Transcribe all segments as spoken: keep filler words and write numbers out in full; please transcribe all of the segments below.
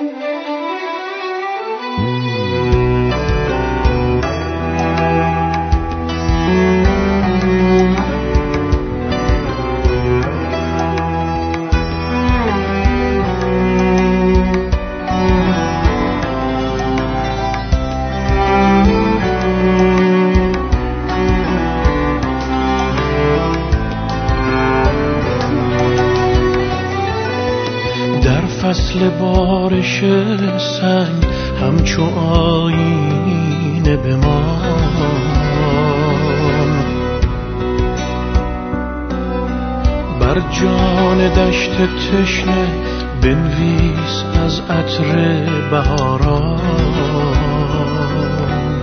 فصل بارش سنگ همچو آینه بمان، بر جان دشت تشنه بنویس از عطر بهاران.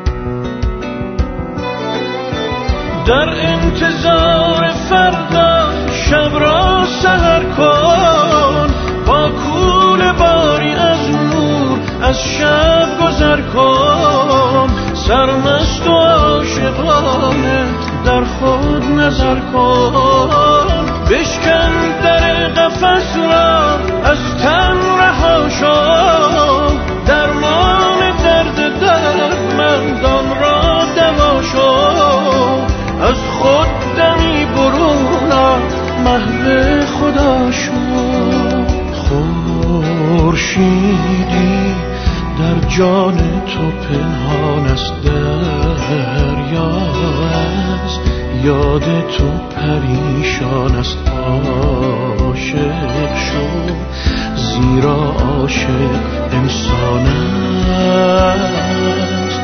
در انتظار فردا شب را سحر کن، با کول باری از نور از شب گذر کن. سرمست و عاشقانه در خود نظر کن، بشکن در قفس را از تن رها شو. درمان درد دردمندان را دوا شو، از خود دمی برون آ، محو خدا شو. خورشیدی در جان تو پنهان است، دریا از یاد تو پریشان است. عاشق شو زیرا عاشق انسان است.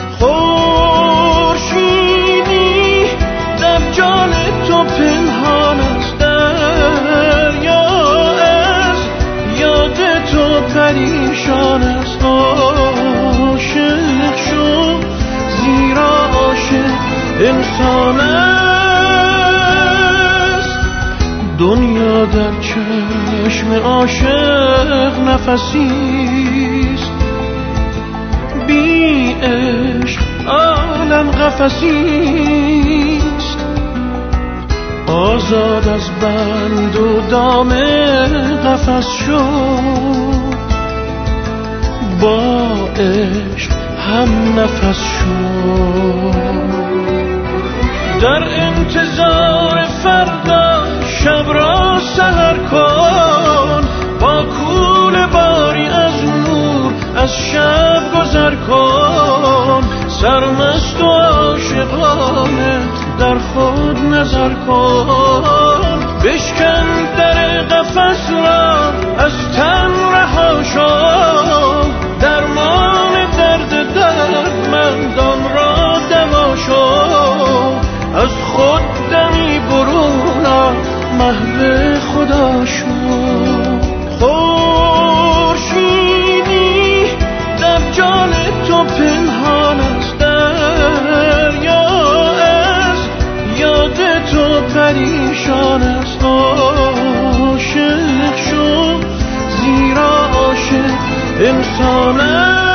خورشیدی در جان تو پنهان است، دریا از یاد تو پریشان است. عاشق شو زیرا عاشق انسان است. دنیا در چشم عاشق نفسیست، بی عشق عالم قفسیست. آزاد از بند و دام قفس شو، با عشق هم نفس شو. در انتظار فردا شب را سحر کن، با کول باری از نور از شب گذر کن. سرمست و عاشقانه در خود نظر کن، بشکن در قفس را از تن رها شو. درمان درد دردمندان را دوا شو، از خود دمی برون آ، محو خدا شو. خورشیدی در جان تو پنهان است، دریا از یاد تو پریشان است. عاشق شو زیرا عاشق انسان است.